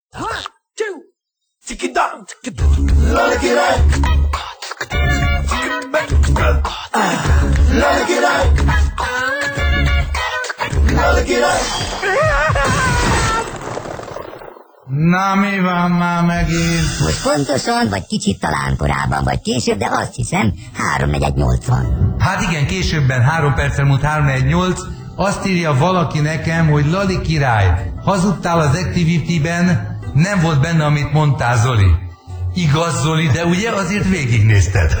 Na, mi van már megint? Most pontosan, vagy kicsit talán korábban, vagy később, de azt hiszem 3:4:80. Hát igen, későbben, 3 perccel múlt 3:48. Azt írja valaki nekem, hogy Lali király, hazudtál az Activity-ben, nem volt benne, amit mondtál, Zoli. Igaz, Zoli, de ugye azért végignézted.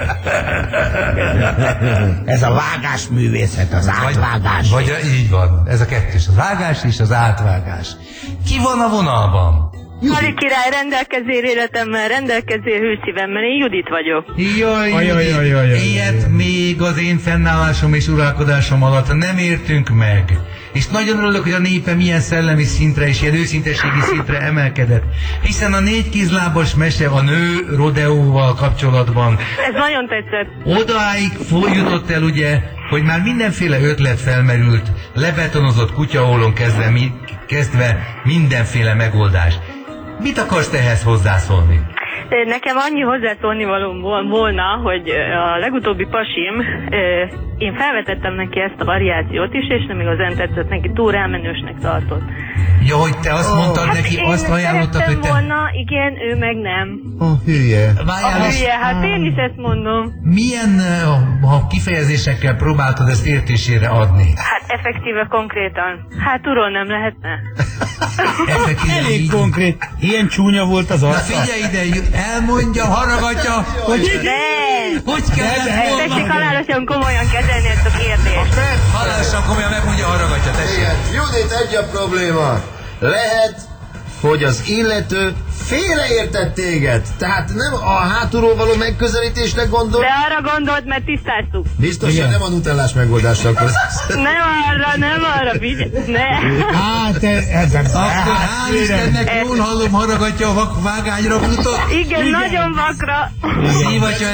Ez a vágásművészet, az átvágás. Vagy így van, ez a kettős, a vágás és az átvágás. Ki van a vonalban? Lali király, rendelkezél életemmel, rendelkezél hőszívemmel, én Judit vagyok. Jaj, ilyet még az én fennállásom és uralkodásom alatt nem értünk meg. És nagyon örülök, hogy a népe milyen szellemi szintre és ilyen őszintességi szintre emelkedett. Hiszen a 4 kézlábas mese a nő rodeóval kapcsolatban. Ez nagyon tetszett. Odáig jutott el ugye, hogy már mindenféle ötlet felmerült, lebetonozott kutyaólon kezdve mindenféle megoldás. Mit akarsz ehhez hozzászólni? Nekem annyi hozzászólni valóm volna, hogy a legutóbbi pasim, én felvetettem neki ezt a variációt is, és nem igazán tetszett neki, túl rámenősnek tartott. Ja, hogy te azt mondtad neki, azt ajánlottad, hogy te... volna, igen, ő meg nem. Hülye. Hülye, hát én is ezt mondom. Milyen kifejezésekkel próbáltad ezt értésére adni? Hát effektíve konkrétan. Hátulról nem lehetne. Elég konkrét. Ilyen csúnya volt az arca. Na figyelj ide, elmondja, haragatja, hogy... Hogy kellett volna? Tessék halálosan komolyan kezelni ezt a kérdést. Halálosan komolyan megmondja, haragatja, tessék. Judit, egy a probléma. Lehet, hogy az illető félreértett téged. Tehát nem a hátulról való megközelítésre gondol. De arra gondolt, mert tisztáztuk. Biztos, hogy nem a nutellás megoldással. Nem arra, figyelj. Ne. Hát, akkor hál' Istennek, jól hallom, haragatja a vágányra futott. Igen, nagyon vakra. Szívatja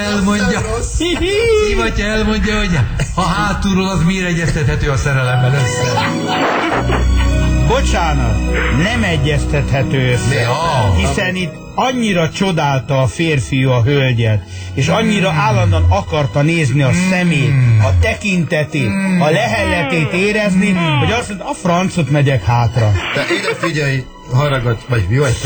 elmondja, hogy a hátulról az miért egyeztethető a szerelemmel össze. Bocsánat, nem egyeztethető össze, hiszen itt annyira csodálta a férfiú a hölgyet, és annyira állandóan akarta nézni a szemét, a tekintetét, a lehelletét érezni, hogy azt mondta, a francot megyek hátra. Te ide figyelj, haragat, vagy mi vagy te?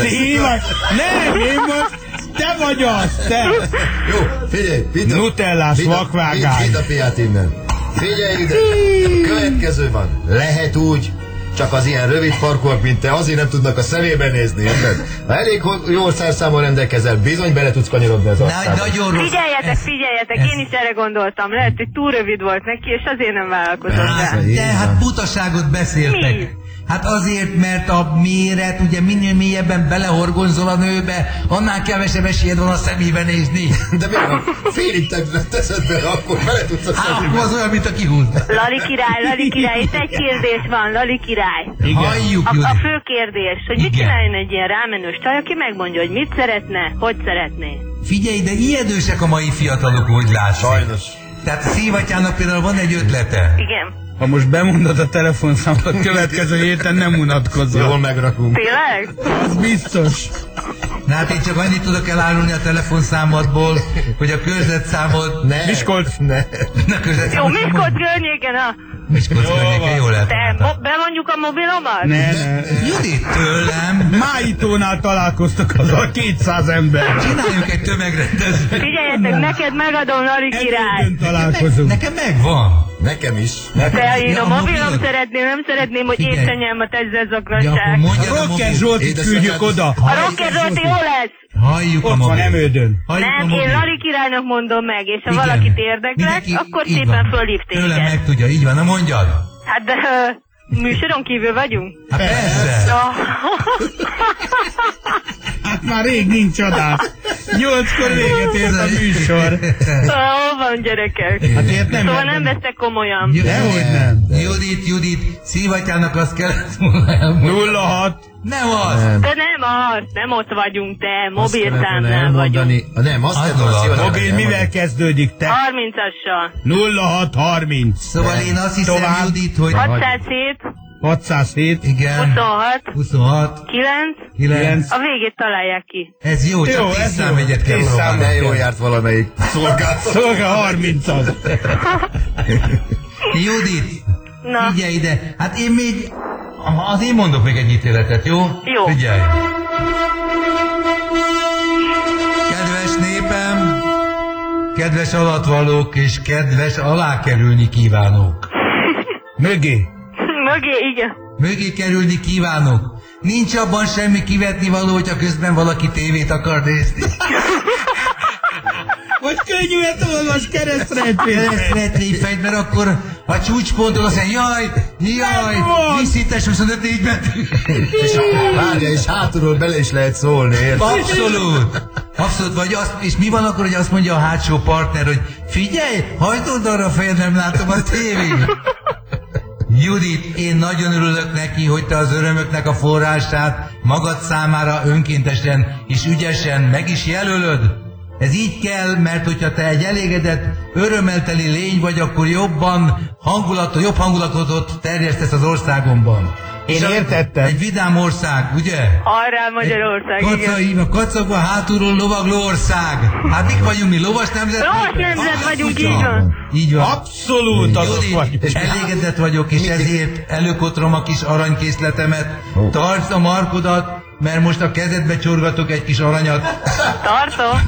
Nem, én most, te vagy az, te! Jó, figyelj, Nutellás vakvágány. Vidd a piát innen. Figyelj ide, következő van. Lehet úgy, csak az ilyen rövid farkúak, mint te, azért nem tudnak a szemébe nézni, érted? Ha elég jó szerszámmal rendelkezel, bizony bele tudsz kanyarodni az arcába. Figyeljetek, én is erre gondoltam. Lehet, hogy túl rövid volt neki, és azért nem vállalkozott rá. De hát butaságot beszéltek. Mi? Hát azért, mert a méret, ugye minél mélyebben belehorgonzol a nőbe, annál kevesebb esélyed van a szemébe nézni. De mi van? Félig teszed be, akkor bele tudsz a szemébe. Akkor az olyan, mint a kihult. Lali király, itt egy kérdés van, Lali király. Halljuk, A fő kérdés, hogy mit csináljon egy ilyen rámenős csaj, aki megmondja, hogy mit szeretne, hogy szeretné. Figyelj, de ijedősek a mai fiatalok, úgy látszik. Sajnos. Tehát Szívatyának például van egy ötlete. Igen. Ha most bemondod a telefonszámot, a következő héten nem unatkozol. Jól megrakunk. Tényleg? Az biztos. Na hát én csak annyit tudok elárulni a telefonszámodból, hogy a körzetszámod... Miskolc. Jó, Miskolc környéken, Miskolc környéken, jól lehet. Bemondjuk a mobilomat? Ne. Judit, tőlem. Májítónál találkoztak az a 200 ember. Csináljunk egy tömegrendezvényt. Figyeljetek, neked megadom, Lali király. Találkozunk. Nekem megvan. Nekem is. De én Ja, a mobilom mobilod. nem szeretném, hogy Figyelj. étrenyelmet ezzel Ja, zaklassák. akkor mondjad a Rocker mobil. Zsoltit küldjük oda. A Rocker Zsolti jó lesz. Halljuk a Ott van mobil. Emődön. Halljuk a Nem, mobil. én Lali királynak mondom meg, és ha Igen. valakit érdeklek, Mindenki- akkor így szépen van. fölhív Tőlem téged. megtudja, így van, na mondjad. Hát de műsoron kívül vagyunk. Hát persze. Hát már rég nincs csodás. 8-kor véget ért a műsor. Hol van, gyerekek? Hát ilyet nem Szóval lehet. nem vesztek komolyan. Dehogy nem. Judit, Szívatyának azt kellett volna elmondani. 06. Nem az. De nem ott vagyunk, te, Azt kellett volna mobilszámnál vagyunk. elmondani. Nem, azt kellett volna szívesen Mobil mivel elmondani. kezdődik, te? 30-assal. 0630. Szóval én azt hiszem, Tovább. Judit, hogy... 607. 607. Igen. 26, 26. 9, a végét találják ki. Ez jó, csak 10 számjegyet kell 10 próbálni. De jó járt valamelyik Szolga 30-az. Judit, Na, figyelj ide. Hát én még... Az én mondok még egy ítéletet, jó? Jó. Figyelj. Kedves népem, kedves alattvalók és kedves alákerülni kívánók. Mögé. mögé, igen. Mögé kerülni kívánok. Nincs abban semmi kivetni való, hogyha közben valaki tévét akar nézni. Vagy könnyűet olvas Keresztrejtfejt, mert akkor a csúcsponton azt mondja, jaj, vízhites 25 betű. Várja, és hátulról bele is lehet szólni, érted? Abszolút, vagy azt, és mi van akkor, hogy azt mondja a hátsó partner, hogy figyelj, hagyd oda arra a fejed, nem látom a tévét. Judit, én nagyon örülök neki, hogy te az örömöknek a forrását magad számára önkéntesen és ügyesen meg is jelölöd. Ez így kell, mert hogyha te egy elégedett, örömmelteli lény vagy, akkor jobb hangulatot terjesztesz az országomban. Én értettem. Egy vidám ország, ugye? Arra Magyarország, igen. A kacagva hátulról lovagló ország. Hát mik vagyunk mi, lovas nemzet? Lovas nemzet vagyunk, így van. Így van. Abszolút azok Judit, vagy. és elégedett vagyok, és ezért előkotrom a kis aranykészletemet. Tartsd a markodat, mert most a kezedbe csorgatok egy kis aranyat. Tartom.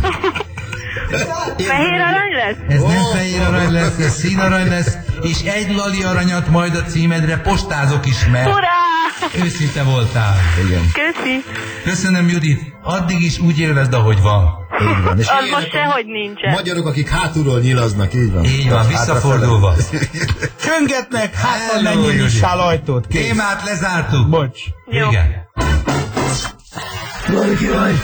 Fehér arany lesz? Ez nem fehér arany lesz, ez színarany lesz, és egy lali aranyat majd a címedre postázok is, mert Hurrá! őszinte voltál. Igen. Köszi. Köszönöm, Judit, addig is úgy élvezd, ahogy van. Így van. És Az ilyenek most sehogy nincsen. magyarok, akik hátulról nyilaznak, így van. Így van, visszafordulva. Csöngetnek, hát Hello, mennyi Judit. nyissál ajtót. Kész. Témát lezártuk. Bocs. Jó. Igen. Jaj,